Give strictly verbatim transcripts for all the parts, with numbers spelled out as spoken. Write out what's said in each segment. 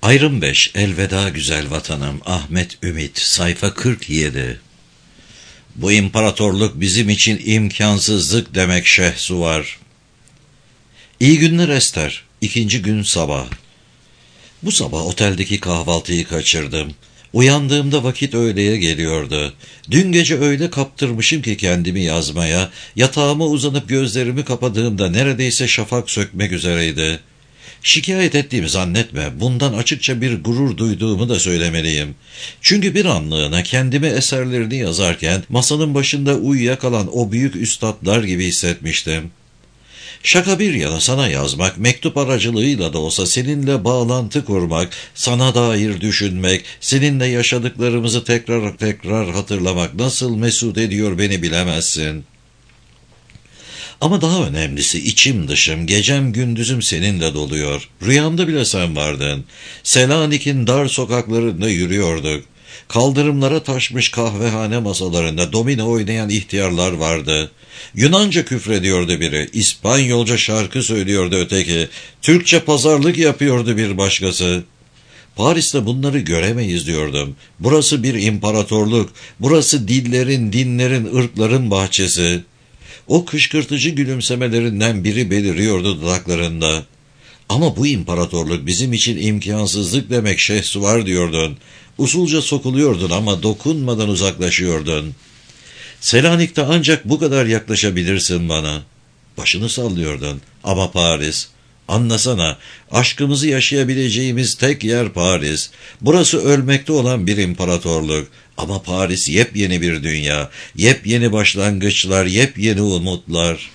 Ayrım beş. Elveda güzel vatanım. Ahmet Ümit. Sayfa kırk yedi. Bu imparatorluk bizim için imkansızlık demek Şehsuvar. İyi günler Ester. İkinci gün sabah. Bu sabah oteldeki kahvaltıyı kaçırdım. Uyandığımda vakit öğleye geliyordu. Dün gece öyle kaptırmışım ki kendimi yazmaya, yatağıma uzanıp gözlerimi kapadığımda neredeyse şafak sökmek üzereydi. Şikayet ettiğimi zannetme, bundan açıkça bir gurur duyduğumu da söylemeliyim. Çünkü bir anlığına kendimi eserlerini yazarken masanın başında uyuyakalan o büyük üstadlar gibi hissetmiştim. Şaka bir yana sana yazmak, mektup aracılığıyla da olsa seninle bağlantı kurmak, sana dair düşünmek, seninle yaşadıklarımızı tekrar tekrar hatırlamak nasıl mesut ediyor beni bilemezsin. Ama daha önemlisi içim dışım, gecem gündüzüm seninle doluyor. Rüyamda bile sen vardın. Selanik'in dar sokaklarında yürüyorduk. Kaldırımlara taşmış kahvehane masalarında domino oynayan ihtiyarlar vardı. Yunanca küfrediyordu biri, İspanyolca şarkı söylüyordu öteki, Türkçe pazarlık yapıyordu bir başkası. Paris'te bunları göremeyiz diyordum. Burası bir imparatorluk, burası dillerin, dinlerin, ırkların bahçesi. O kışkırtıcı gülümsemelerinden biri beliriyordu dudaklarında. Ama bu imparatorluk bizim için imkansızlık demek Şehsuvar diyordun. Usulca sokuluyordun ama dokunmadan uzaklaşıyordun. Selanik'te ancak bu kadar yaklaşabilirsin bana. Başını sallıyordun. Ama Paris, anlasana, aşkımızı yaşayabileceğimiz tek yer Paris. Burası ölmekte olan bir imparatorluk. Ama Paris yepyeni bir dünya, yepyeni başlangıçlar, yepyeni umutlar.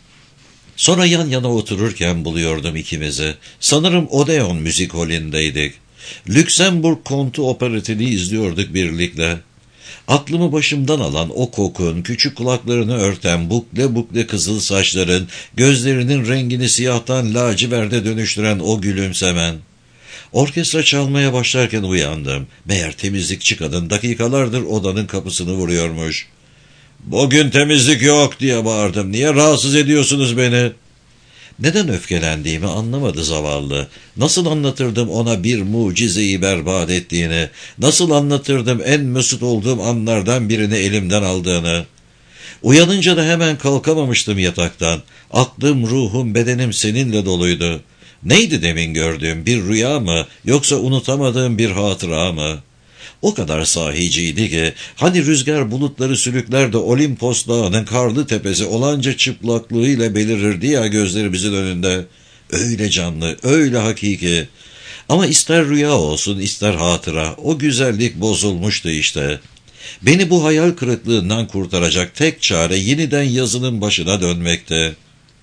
Sonra yan yana otururken buluyordum ikimizi. Sanırım Odeon müzik holündeydik. Lüksemburg Kontu operetini izliyorduk birlikte. Aklımı başımdan alan o kokun, küçük kulaklarını örten bukle bukle kızıl saçların, gözlerinin rengini siyahtan laciverde dönüştüren o gülümsemen. Orkestra çalmaya başlarken uyandım. Meğer temizlikçi kadın dakikalardır odanın kapısını vuruyormuş. "Bugün temizlik yok!" diye bağırdım. "Niye rahatsız ediyorsunuz beni?" Neden öfkelendiğimi anlamadı zavallı. Nasıl anlatırdım ona bir mucizeyi berbat ettiğini, nasıl anlatırdım en mesut olduğum anlardan birini elimden aldığını. Uyanınca da hemen kalkamamıştım yataktan. Aklım, ruhum, bedenim seninle doluydu. Neydi demin gördüğüm, bir rüya mı, yoksa unutamadığım bir hatıra mı? O kadar sahiciydi ki, hani rüzgar bulutları sülükler de Olimpos Dağı'nın karlı tepesi olanca çıplaklığıyla belirirdi ya gözlerimizin önünde. Öyle canlı, öyle hakiki. Ama ister rüya olsun, ister hatıra, o güzellik bozulmuştu işte. Beni bu hayal kırıklığından kurtaracak tek çare yeniden yazının başına dönmekti.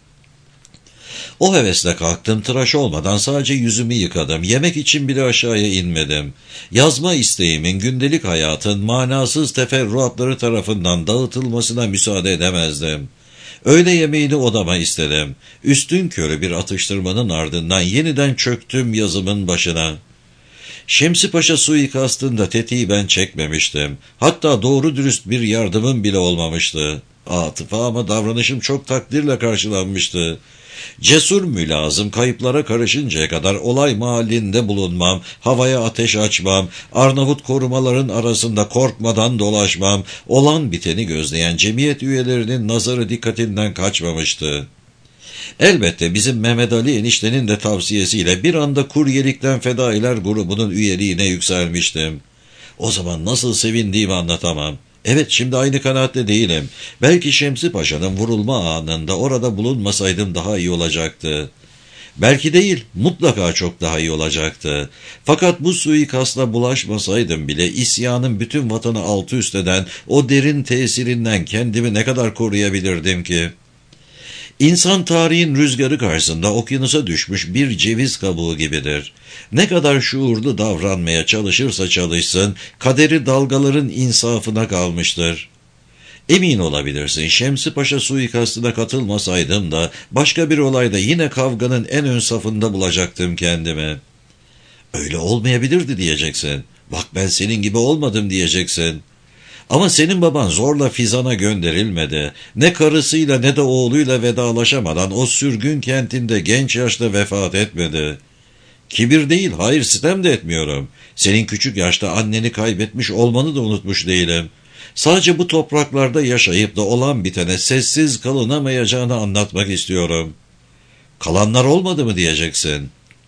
O hevesle kalktım, tıraş olmadan sadece yüzümü yıkadım, yemek için bile aşağıya inmedim. Yazma isteğimin gündelik hayatın manasız teferruatları tarafından dağıtılmasına müsaade edemezdim. Öğle yemeğini odama istedim. Üstünkörü bir atıştırmanın ardından yeniden çöktüm yazımın başına. Şemsi Paşa suikastında tetiği ben çekmemiştim. Hatta doğru dürüst bir yardımım bile olmamıştı. Atıfa ama davranışım çok takdirle karşılanmıştı. Cesur mülazım kayıplara karışıncaya kadar olay mahallinde bulunmam, havaya ateş açmam, Arnavut korumaların arasında korkmadan dolaşmam, olan biteni gözleyen cemiyet üyelerinin nazarı dikkatinden kaçmamıştı. Elbette bizim Mehmet Ali eniştenin de tavsiyesiyle bir anda kuryelikten fedailer grubunun üyeliğine yükselmiştim. O zaman nasıl sevindiğimi anlatamam. Evet, şimdi aynı kanaatte değilim. Belki Şemsi Paşa'nın vurulma anında orada bulunmasaydım daha iyi olacaktı. Belki değil, mutlaka çok daha iyi olacaktı. Fakat bu suikastla bulaşmasaydım bile isyanın bütün vatanı altı üst eden o derin tesirinden kendimi ne kadar koruyabilirdim ki? İnsan tarihin rüzgarı karşısında okyanusa düşmüş bir ceviz kabuğu gibidir. Ne kadar şuurlu davranmaya çalışırsa çalışsın, kaderi dalgaların insafına kalmıştır. Emin olabilirsin, Şemsi Paşa suikastına katılmasaydım da başka bir olayda yine kavganın en ön safında bulacaktım kendimi. Öyle olmayabilirdi diyeceksin. Bak ben senin gibi olmadım diyeceksin. Ama senin baban zorla Fizan'a gönderilmedi. Ne karısıyla ne de oğluyla vedalaşamadan o sürgün kentinde genç yaşta vefat etmedi. Kibir değil, hayır, sitem de etmiyorum. Senin küçük yaşta anneni kaybetmiş olmanı da unutmuş değilim. Sadece bu topraklarda yaşayıp da olan bitene sessiz kalınamayacağını anlatmak istiyorum. Kalanlar olmadı mı diyeceksin.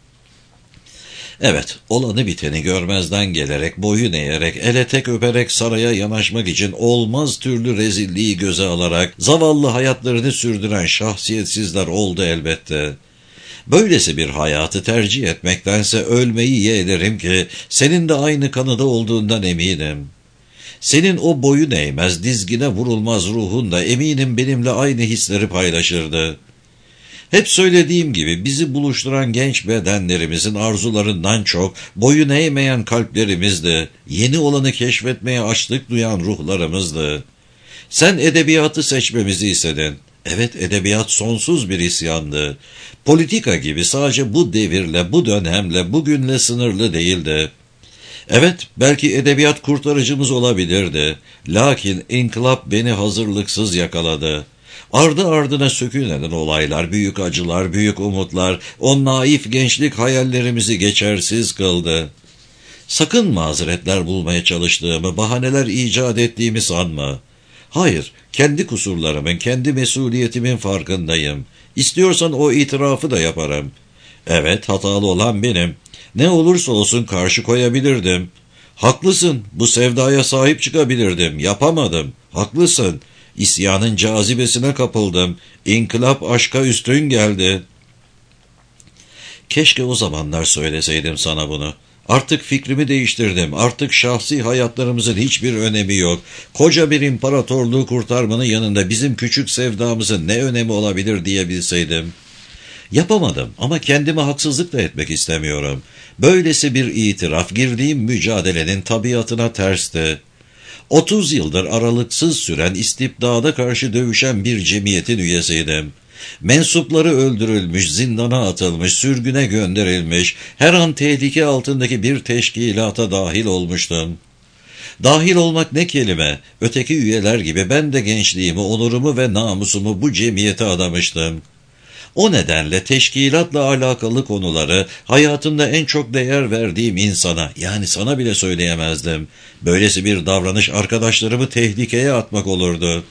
Evet, olanı biteni görmezden gelerek, boyun eğerek, ele tek öperek saraya yanaşmak için olmaz türlü rezilliği göze alarak zavallı hayatlarını sürdüren şahsiyetsizler oldu elbette. Böylesi bir hayatı tercih etmektense ölmeyi yeğlerim ki senin de aynı kanıda olduğundan eminim. Senin o boyun eğmez, dizgine vurulmaz ruhun da eminim benimle aynı hisleri paylaşırdı. Hep söylediğim gibi bizi buluşturan genç bedenlerimizin arzularından çok boyun eğmeyen kalplerimizdi, yeni olanı keşfetmeye açlık duyan ruhlarımızdı. Sen edebiyatı seçmemizi istedin. Evet, edebiyat sonsuz bir isyandı. Politika gibi sadece bu devirle, bu dönemle, bugünle sınırlı değildi. Evet, belki edebiyat kurtarıcımız olabilirdi. Lakin inkılap beni hazırlıksız yakaladı. Ardı ardına sökülenen olaylar, büyük acılar, büyük umutlar, o naif gençlik hayallerimizi geçersiz kıldı. Sakın mazeretler bulmaya çalıştığımı, bahaneler icat ettiğimi sanma. Hayır, kendi kusurlarımın, kendi mesuliyetimin farkındayım. İstiyorsan o itirafı da yaparım. Evet, hatalı olan benim. Ne olursa olsun karşı koyabilirdim. Haklısın, bu sevdaya sahip çıkabilirdim. Yapamadım. Haklısın. İsyanın cazibesine kapıldım. İnkılap aşka üstün geldi. Keşke o zamanlar söyleseydim sana bunu. Artık fikrimi değiştirdim. Artık şahsi hayatlarımızın hiçbir önemi yok. Koca bir imparatorluğu kurtarmanın yanında bizim küçük sevdamızın ne önemi olabilir diyebilseydim. Yapamadım ama kendime haksızlık da etmek istemiyorum. Böylesi bir itiraf girdiğim mücadelenin tabiatına tersti. Otuz yıldır aralıksız süren istibdada karşı dövüşen bir cemiyetin üyesiydim. Mensupları öldürülmüş, zindana atılmış, sürgüne gönderilmiş, her an tehlike altındaki bir teşkilata dahil olmuştum. Dahil olmak ne kelime, öteki üyeler gibi ben de gençliğimi, onurumu ve namusumu bu cemiyete adamıştım. O nedenle teşkilatla alakalı konuları hayatımda en çok değer verdiğim insana, yani sana bile söyleyemezdim. Böylesi bir davranış arkadaşlarımı tehlikeye atmak olurdu.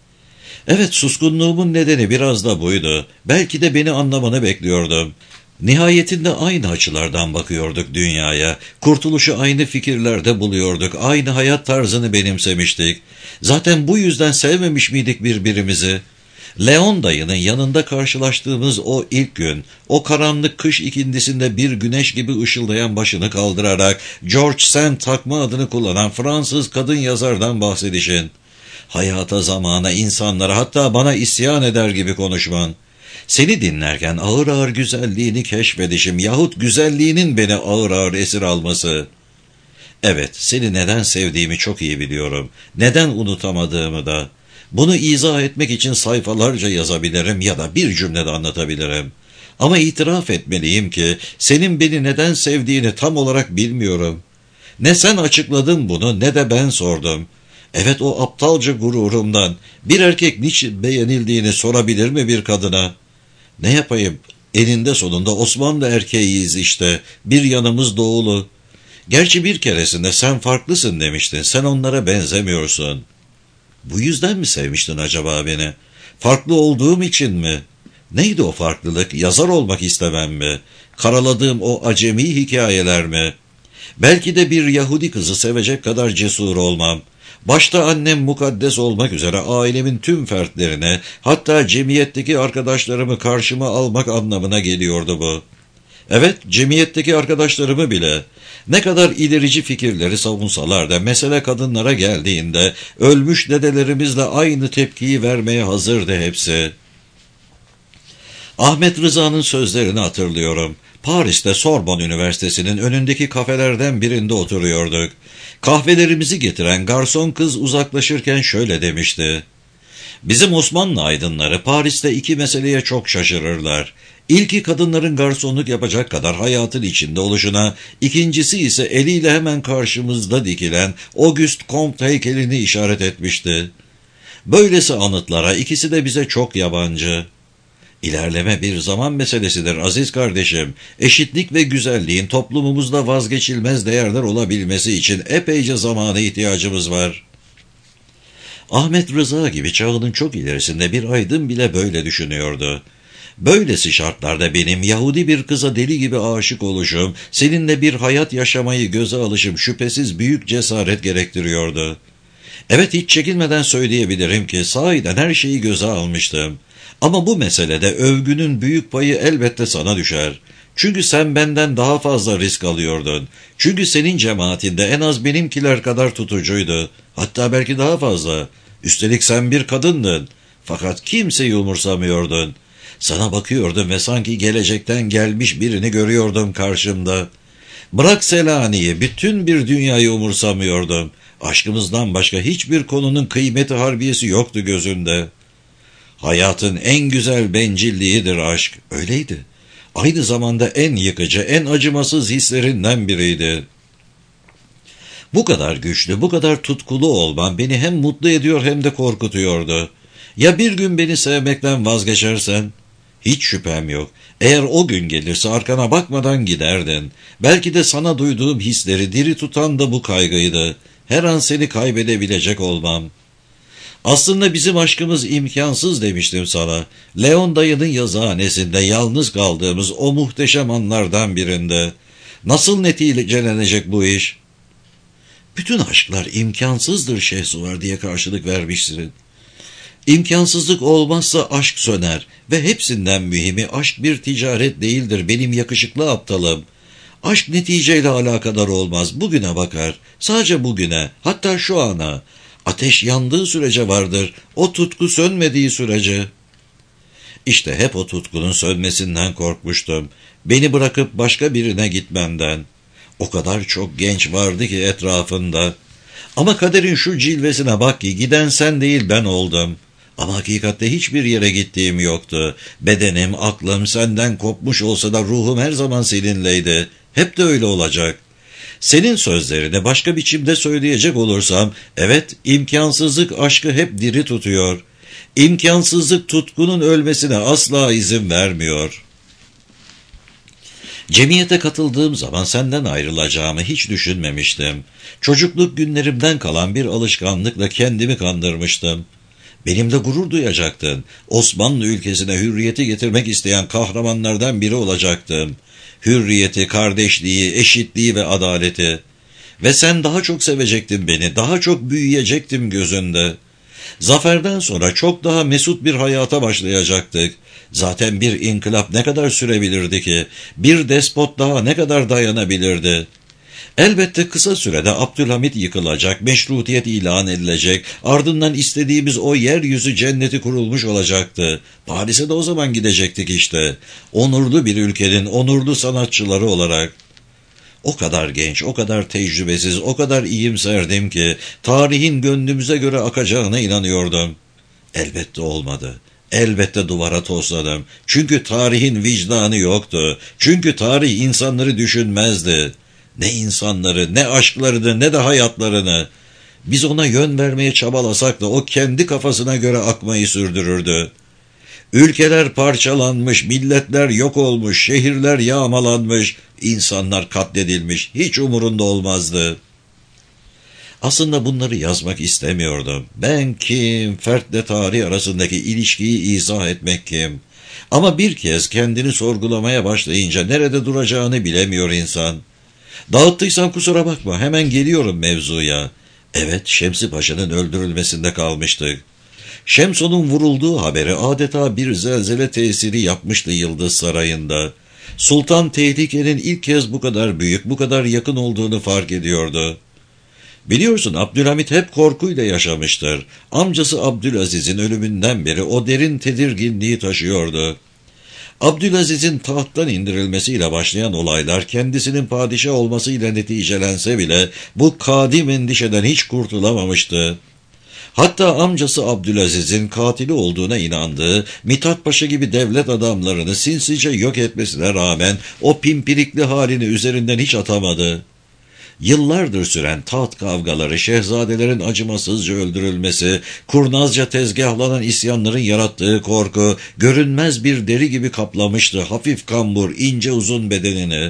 Evet, suskunluğumun nedeni biraz da buydu. Belki de beni anlamanı bekliyordum. Nihayetinde aynı açılardan bakıyorduk dünyaya. Kurtuluşu aynı fikirlerde buluyorduk. Aynı hayat tarzını benimsemiştik. Zaten bu yüzden sevmemiş miydik birbirimizi? Leon dayının yanında karşılaştığımız o ilk gün, o karanlık kış ikindisinde bir güneş gibi ışıldayan başını kaldırarak George Sand takma adını kullanan Fransız kadın yazardan bahsedişin, hayata, zamana, insanlara, hatta bana isyan eder gibi konuşman, seni dinlerken ağır ağır güzelliğini keşfedişim yahut güzelliğinin beni ağır ağır esir alması. Evet, seni neden sevdiğimi çok iyi biliyorum, neden unutamadığımı da. Bunu izah etmek için sayfalarca yazabilirim ya da bir cümlede anlatabilirim. Ama itiraf etmeliyim ki senin beni neden sevdiğini tam olarak bilmiyorum. Ne sen açıkladın bunu ne de ben sordum. Evet, o aptalca gururumdan bir erkek niçin beğenildiğini sorabilir mi bir kadına? Ne yapayım? Eninde sonunda Osmanlı erkeğiyiz işte. Bir yanımız doğulu. Gerçi bir keresinde sen farklısın demiştin. Sen onlara benzemiyorsun. Bu yüzden mi sevmiştin acaba beni? Farklı olduğum için mi? Neydi o farklılık? Yazar olmak istemem mi? Karaladığım o acemi hikayeler mi? Belki de bir Yahudi kızı sevecek kadar cesur olmam. Başta annem mukaddes olmak üzere ailemin tüm fertlerine, hatta cemiyetteki arkadaşlarımı karşıma almak anlamına geliyordu bu. Evet, cemiyetteki arkadaşlarımı bile. Ne kadar ilerici fikirleri savunsalar da mesele kadınlara geldiğinde ölmüş dedelerimizle aynı tepkiyi vermeye hazırdı hepsi. Ahmet Rıza'nın sözlerini hatırlıyorum. Paris'te Sorbonne Üniversitesi'nin önündeki kafelerden birinde oturuyorduk. Kahvelerimizi getiren garson kız uzaklaşırken şöyle demişti. Bizim Osmanlı aydınları Paris'te iki meseleye çok şaşırırlar. İlki kadınların garsonluk yapacak kadar hayatın içinde oluşuna, ikincisi ise eliyle hemen karşımızda dikilen Auguste Comte heykelini işaret etmişti. Böylesi anıtlara ikisi de bize çok yabancı. İlerleme bir zaman meselesidir aziz kardeşim. Eşitlik ve güzelliğin toplumumuzda vazgeçilmez değerler olabilmesi için epeyce zamana ihtiyacımız var. Ahmet Rıza gibi çağının çok ilerisinde bir aydın bile böyle düşünüyordu. Böylesi şartlarda benim Yahudi bir kıza deli gibi aşık oluşum, seninle bir hayat yaşamayı göze alışım şüphesiz büyük cesaret gerektiriyordu. Evet, hiç çekinmeden söyleyebilirim ki sahiden her şeyi göze almıştım. Ama bu meselede övgünün büyük payı elbette sana düşer. Çünkü sen benden daha fazla risk alıyordun. Çünkü senin cemaatinde en az benimkiler kadar tutucuydu. Hatta belki daha fazla. Üstelik sen bir kadındın. Fakat kimseyi umursamıyordun. Sana bakıyordum ve sanki gelecekten gelmiş birini görüyordum karşımda. Bırak Selanik'i, bütün bir dünyayı umursamıyordum. Aşkımızdan başka hiçbir konunun kıymeti harbiyesi yoktu gözünde. Hayatın en güzel bencilliğidir aşk, öyleydi. Aynı zamanda en yıkıcı, en acımasız hislerinden biriydi. Bu kadar güçlü, bu kadar tutkulu olman beni hem mutlu ediyor hem de korkutuyordu. Ya bir gün beni sevmekten vazgeçersen? Hiç şüphem yok. Eğer o gün gelirse arkana bakmadan giderdin. Belki de sana duyduğum hisleri diri tutan da bu kaygıydı. Her an seni kaybedebilecek olmam. Aslında bizim aşkımız imkansız demiştim sana. Leon dayının yazıhanesinde yalnız kaldığımız o muhteşem anlardan birinde. Nasıl neticelenecek bu iş? Bütün aşklar imkansızdır Şehsuvar diye karşılık vermişsin. İmkansızlık olmazsa aşk söner ve hepsinden mühimi aşk bir ticaret değildir benim yakışıklı aptalım. Aşk neticeyle alakadar olmaz, bugüne bakar, sadece bugüne, hatta şu ana. Ateş yandığı sürece vardır, o tutku sönmediği sürece. İşte hep o tutkunun sönmesinden korkmuştum, beni bırakıp başka birine gitmenden. O kadar çok genç vardı ki etrafında. Ama kaderin şu cilvesine bak ki giden sen değil ben oldum. Ama hakikatte hiçbir yere gittiğim yoktu. Bedenim, aklım senden kopmuş olsa da ruhum her zaman seninleydi. Hep de öyle olacak. Senin sözlerini başka biçimde söyleyecek olursam, evet, imkansızlık aşkı hep diri tutuyor. İmkansızlık tutkunun ölmesine asla izin vermiyor. Cemiyete katıldığım zaman senden ayrılacağımı hiç düşünmemiştim. Çocukluk günlerimden kalan bir alışkanlıkla kendimi kandırmıştım. Benimle gurur duyacaktın. Osmanlı ülkesine hürriyeti getirmek isteyen kahramanlardan biri olacaktım. Hürriyeti, kardeşliği, eşitliği ve adaleti. Ve sen daha çok sevecektin beni, daha çok büyüyecektim gözünde. Zaferden sonra çok daha mesut bir hayata başlayacaktık. Zaten bir inkılap ne kadar sürebilirdi ki? Bir despot daha ne kadar dayanabilirdi? Elbette kısa sürede Abdülhamit yıkılacak, meşrutiyet ilan edilecek, ardından istediğimiz o yeryüzü cenneti kurulmuş olacaktı. Paris'e de o zaman gidecektik işte. Onurlu bir ülkenin onurlu sanatçıları olarak. O kadar genç, o kadar tecrübesiz, o kadar iyimserdim ki tarihin gönlümüze göre akacağına inanıyordum. Elbette olmadı. Elbette duvara tosladım. Çünkü tarihin vicdanı yoktu. Çünkü tarih insanları düşünmezdi. Ne insanları, ne aşklarını, ne de hayatlarını. Biz ona yön vermeye çabalasak da o kendi kafasına göre akmayı sürdürürdü. Ülkeler parçalanmış, milletler yok olmuş, şehirler yağmalanmış, insanlar katledilmiş, hiç umurunda olmazdı. Aslında bunları yazmak istemiyordum. Ben kim, fertle tarih arasındaki ilişkiyi izah etmek kim? Ama bir kez kendini sorgulamaya başlayınca nerede duracağını bilemiyor insan. Dağıttıysam kusura bakma, hemen geliyorum mevzuya. Evet, Şemsi Paşa'nın öldürülmesinde kalmıştık. Şemson'un vurulduğu haberi adeta bir zelzele tesiri yapmıştı Yıldız Sarayı'nda. Sultan tehlikenin ilk kez bu kadar büyük, bu kadar yakın olduğunu fark ediyordu. Biliyorsun Abdülhamit hep korkuyla yaşamıştır. Amcası Abdülaziz'in ölümünden beri o derin tedirginliği taşıyordu. Abdülaziz'in tahttan indirilmesiyle başlayan olaylar kendisinin padişah olmasıyla neticelense bile bu kadim endişeden hiç kurtulamamıştı. Hatta amcası Abdülaziz'in katili olduğuna inandığı Mithat Paşa gibi devlet adamlarını sinsice yok etmesine rağmen o pimpirikli halini üzerinden hiç atamadı. Yıllardır süren taht kavgaları, şehzadelerin acımasızca öldürülmesi, kurnazca tezgahlanan isyanların yarattığı korku, görünmez bir deri gibi kaplamıştı hafif kambur, ince uzun bedenini.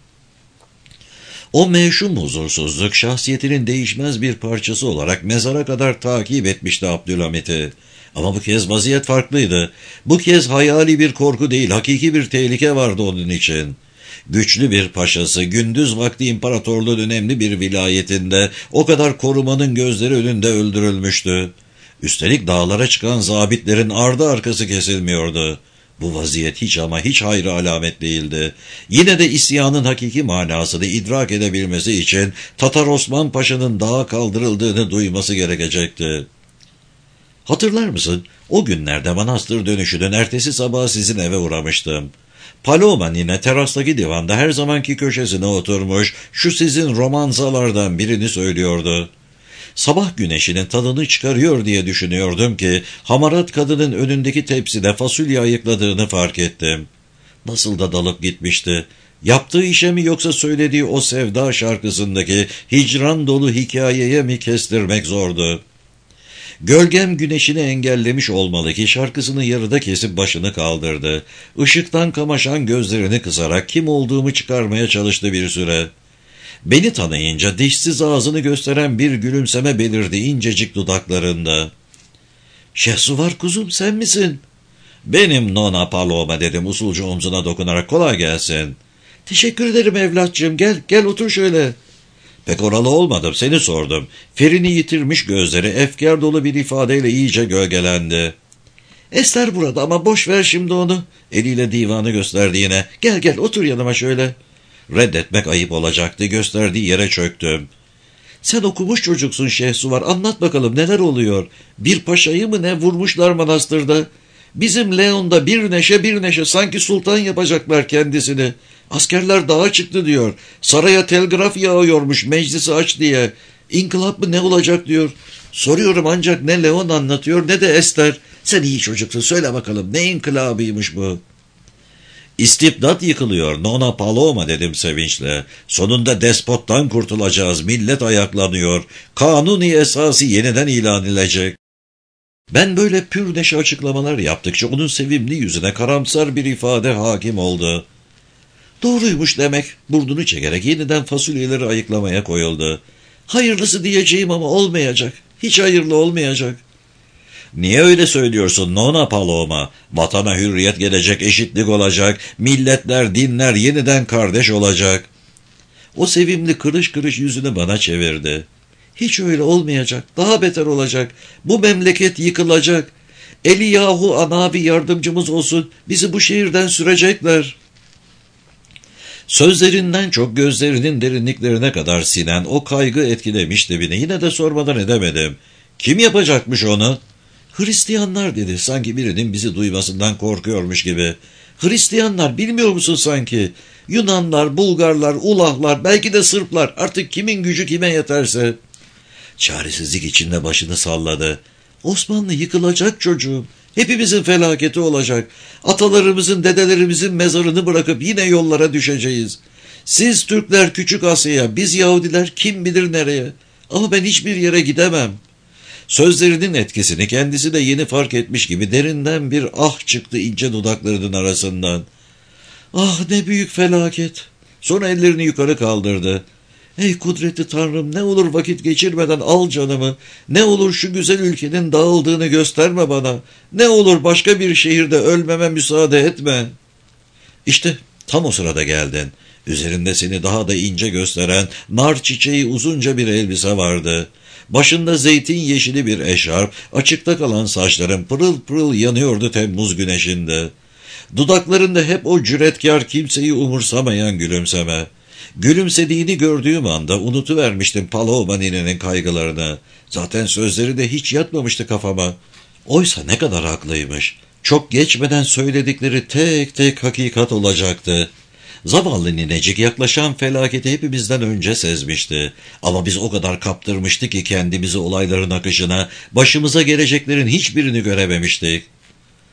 O meşhum huzursuzluk, şahsiyetinin değişmez bir parçası olarak mezara kadar takip etmişti Abdülhamit'i. Ama bu kez vaziyet farklıydı. Bu kez hayali bir korku değil, hakiki bir tehlike vardı onun için. Güçlü bir paşası, gündüz vakti imparatorluğun önemli bir vilayetinde, o kadar korumanın gözleri önünde öldürülmüştü. Üstelik dağlara çıkan zabitlerin ardı arkası kesilmiyordu. Bu vaziyet hiç ama hiç hayra alamet değildi. Yine de isyanın hakiki manasını idrak edebilmesi için Tatar Osman Paşa'nın dağa kaldırıldığını duyması gerekecekti. Hatırlar mısın? O günlerde manastır dönüşünün ertesi sabah sizin eve uğramıştım. Paloma nine terastaki divanda her zamanki köşesine oturmuş, şu sizin romanzalardan birini söylüyordu. Sabah güneşinin tadını çıkarıyor diye düşünüyordum ki, hamarat kadının önündeki tepside fasulye ayıkladığını fark ettim. Nasıl da dalıp gitmişti. Yaptığı işe mi yoksa söylediği o sevda şarkısındaki hicran dolu hikayeye mi kestirmek zordu. Gölgem güneşini engellemiş olmalı ki şarkısını yarıda kesip başını kaldırdı. Işıktan kamaşan gözlerini kısarak kim olduğumu çıkarmaya çalıştı bir süre. Beni tanıyınca dişsiz ağzını gösteren bir gülümseme belirdi incecik dudaklarında. "Şehsuvar kuzum, sen misin?" "Benim Nona Paloma," dedim usulca omzuna dokunarak. "Kolay gelsin." "Teşekkür ederim evlatçığım, gel gel otur şöyle." Pek oralı olmadım, seni sordum. Ferini yitirmiş gözleri efkar dolu bir ifadeyle iyice gölgelendi. "Ester burada ama boş ver şimdi onu." Eliyle divanı gösterdi yine. "Gel gel otur yanıma şöyle." Reddetmek ayıp olacaktı, gösterdiği yere çöktüm. "Sen okumuş çocuksun Şehsuvar, anlat bakalım neler oluyor? Bir paşayı mı ne vurmuşlar manastırda? Bizim Leon'da bir neşe bir neşe, sanki sultan yapacaklar kendisini. Askerler dağa çıktı diyor. Saraya telgraf yağıyormuş meclisi aç diye. İnkılap mı ne olacak diyor. Soruyorum ancak ne Leon anlatıyor ne de Ester. Sen iyi çocuksun, söyle bakalım ne inkılabıymış bu?" "İstibdat yıkılıyor Nona Paloma," dedim sevinçle. "Sonunda despottan kurtulacağız, millet ayaklanıyor. Kanuni esası yeniden ilan edilecek." Ben böyle pür neşe açıklamalar yaptıkça onun sevimli yüzüne karamsar bir ifade hakim oldu. "Doğruymuş demek." Burnunu çekerek yeniden fasulyeleri ayıklamaya koyuldu. "Hayırlısı diyeceğim ama olmayacak. Hiç hayırlı olmayacak." "Niye öyle söylüyorsun Nona Paloma? Vatana hürriyet gelecek, eşitlik olacak, milletler, dinler yeniden kardeş olacak." O sevimli kırış kırış yüzünü bana çevirdi. "Hiç öyle olmayacak, daha beter olacak. Bu memleket yıkılacak. Eliyahu Anavi yardımcımız olsun, bizi bu şehirden sürecekler." Sözlerinden çok gözlerinin derinliklerine kadar sinen o kaygı etkilemişti beni. Yine de sormadan edemedim. "Kim yapacakmış onu?" "Hristiyanlar," dedi, sanki birinin bizi duymasından korkuyormuş gibi. "Hristiyanlar, bilmiyor musun sanki? Yunanlar, Bulgarlar, Ulahlar, belki de Sırplar, artık kimin gücü kime yeterse." Çaresizlik içinde başını salladı. "Osmanlı yıkılacak çocuğum. Hepimizin felaketi olacak. Atalarımızın, dedelerimizin mezarını bırakıp yine yollara düşeceğiz. Siz Türkler Küçük Asya'ya, biz Yahudiler kim bilir nereye. Ama ben hiçbir yere gidemem." Sözlerinin etkisini kendisi de yeni fark etmiş gibi derinden bir ah çıktı ince dudaklarının arasından. "Ah ne büyük felaket." Sonra ellerini yukarı kaldırdı. "Ey kudretli Tanrım, ne olur vakit geçirmeden al canımı. Ne olur şu güzel ülkenin dağıldığını gösterme bana. Ne olur başka bir şehirde ölmeme müsaade etme." İşte tam o sırada geldin. Üzerinde seni daha da ince gösteren nar çiçeği uzunca bir elbise vardı. Başında zeytin yeşili bir eşarp, açıkta kalan saçların pırıl pırıl yanıyordu Temmuz güneşinde. Dudaklarında hep o cüretkar, kimseyi umursamayan gülümseme. Gülümsediğini gördüğüm anda unutuvermiştim Paloma ninenin kaygılarını. Zaten sözleri de hiç yatmamıştı kafama. Oysa ne kadar haklıymış. Çok geçmeden söyledikleri tek tek hakikat olacaktı. Zavallı ninecik yaklaşan felaketi hepimizden önce sezmişti. Ama biz o kadar kaptırmıştık ki kendimizi olayların akışına, başımıza geleceklerin hiçbirini görememiştik.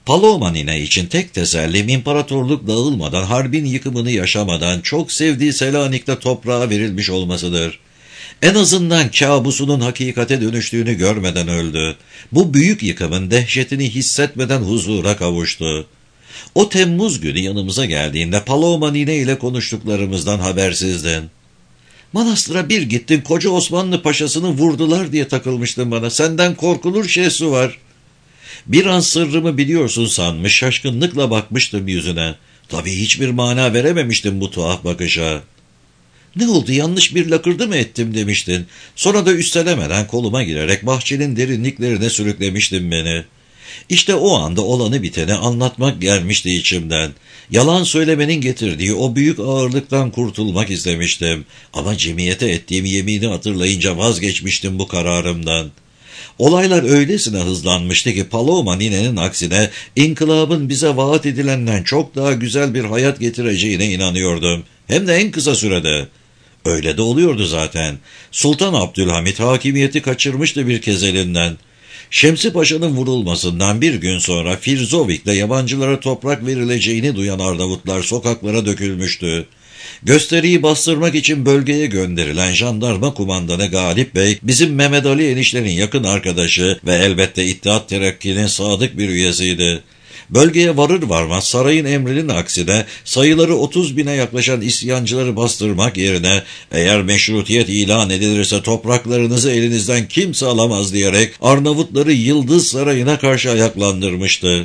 Paloma nine için tek tesellim imparatorluk dağılmadan, harbin yıkımını yaşamadan çok sevdiği Selanik'te toprağa verilmiş olmasıdır. En azından kabusunun hakikate dönüştüğünü görmeden öldü. Bu büyük yıkımın dehşetini hissetmeden huzura kavuştu. O Temmuz günü yanımıza geldiğinde Paloma nine ile konuştuklarımızdan habersizdin. Manastıra bir gittin, koca Osmanlı paşasını vurdular diye takılmıştın bana. Senden korkulur şeysi var. Bir an sırrımı biliyorsun sanmış, şaşkınlıkla bakmıştım yüzüne. Tabii hiçbir mana verememiştim bu tuhaf bakışa. Ne oldu, yanlış bir lakırdı mı ettim demiştin. Sonra da üstelemeden koluma girerek bahçenin derinliklerine sürüklemiştin beni. İşte o anda olanı biteni anlatmak gelmişti içimden. Yalan söylemenin getirdiği o büyük ağırlıktan kurtulmak istemiştim. Ama cemiyete ettiğim yemini hatırlayınca vazgeçmiştim bu kararımdan. Olaylar öylesine hızlanmıştı ki Paloma ninenin aksine inkılabın bize vaat edilenden çok daha güzel bir hayat getireceğine inanıyordum. Hem de en kısa sürede. Öyle de oluyordu zaten. Sultan Abdülhamit hakimiyeti kaçırmıştı bir kez elinden. Şemsi Paşa'nın vurulmasından bir gün sonra Firzovik'te yabancılara toprak verileceğini duyan Arnavutlar sokaklara dökülmüştü. Gösteriyi bastırmak için bölgeye gönderilen jandarma kumandanı Galip Bey, bizim Mehmet Ali enişlerin yakın arkadaşı ve elbette İttihat Terakki'nin sadık bir üyesiydi. Bölgeye varır varmaz sarayın emrinin aksine sayıları otuz bine yaklaşan isyancıları bastırmak yerine eğer meşrutiyet ilan edilirse topraklarınızı elinizden kimse alamaz diyerek Arnavutları Yıldız Sarayı'na karşı ayaklandırmıştı.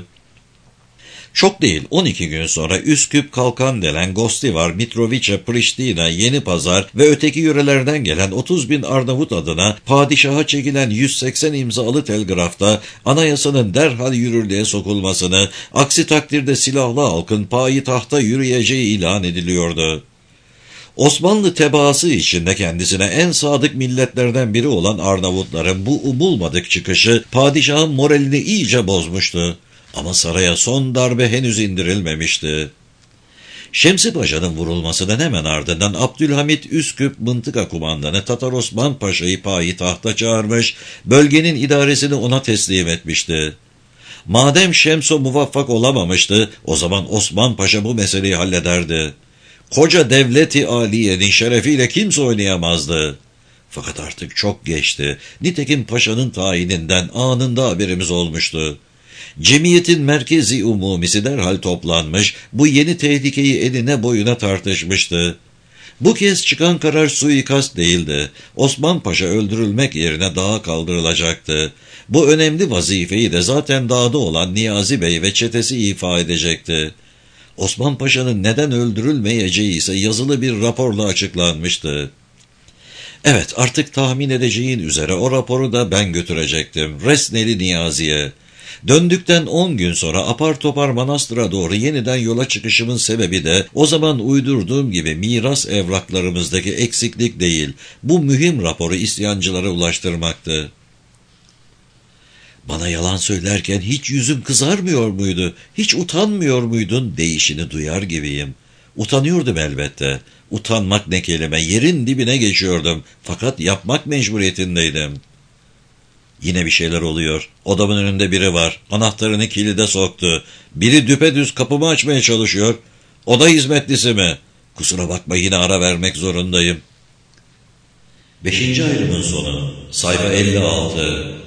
Çok değil, on iki gün sonra Üsküp, Kalkandelen, Gostivar, Mitrovice, Priştina, Yenipazar ve öteki yörelerden gelen otuz bin Arnavut adına padişaha çekilen yüz seksen imzalı telgrafta anayasanın derhal yürürlüğe sokulmasını, aksi takdirde silahlı halkın payitahta yürüyeceği ilan ediliyordu. Osmanlı tebaası içinde kendisine en sadık milletlerden biri olan Arnavutların bu umulmadık çıkışı padişahın moralini iyice bozmuştu. Ama saraya son darbe henüz indirilmemişti. Şemsi Paşa'nın vurulmasının hemen ardından Abdülhamit Üsküp mıntıka kumandanı Tatar Osman Paşa'yı payitahta çağırmış, bölgenin idaresini ona teslim etmişti. Madem Şemso muvaffak olamamıştı, o zaman Osman Paşa bu meseleyi hallederdi. Koca devleti aliyenin şerefiyle kimse oynayamazdı. Fakat artık çok geçti. Nitekim paşanın tayininden anında haberimiz olmuştu. Cemiyetin merkezi umumisi derhal toplanmış, bu yeni tehlikeyi eline boyuna tartışmıştı. Bu kez çıkan karar suikast değildi. Osman Paşa öldürülmek yerine dağa kaldırılacaktı. Bu önemli vazifeyi de zaten dağda olan Niyazi Bey ve çetesi ifa edecekti. Osman Paşa'nın neden öldürülmeyeceği ise yazılı bir raporla açıklanmıştı. Evet, artık tahmin edeceğin üzere o raporu da ben götürecektim. Resneli Niyazi'ye. Döndükten on gün sonra apar topar manastıra doğru yeniden yola çıkışımın sebebi de o zaman uydurduğum gibi miras evraklarımızdaki eksiklik değil, bu mühim raporu isyancılara ulaştırmaktı. Bana yalan söylerken hiç yüzüm kızarmıyor muydu, hiç utanmıyor muydun deyişini duyar gibiyim. Utanıyordum elbette. Utanmak ne kelime, yerin dibine geçiyordum. Fakat yapmak mecburiyetindeydim. Yine bir şeyler oluyor. Odamın önünde biri var. Anahtarını kilide soktu. Biri düpedüz kapımı açmaya çalışıyor. Oda hizmetlisi mi? Kusura bakma, yine ara vermek zorundayım. Beşinci ayrımın sonu. Sayfa elli altı.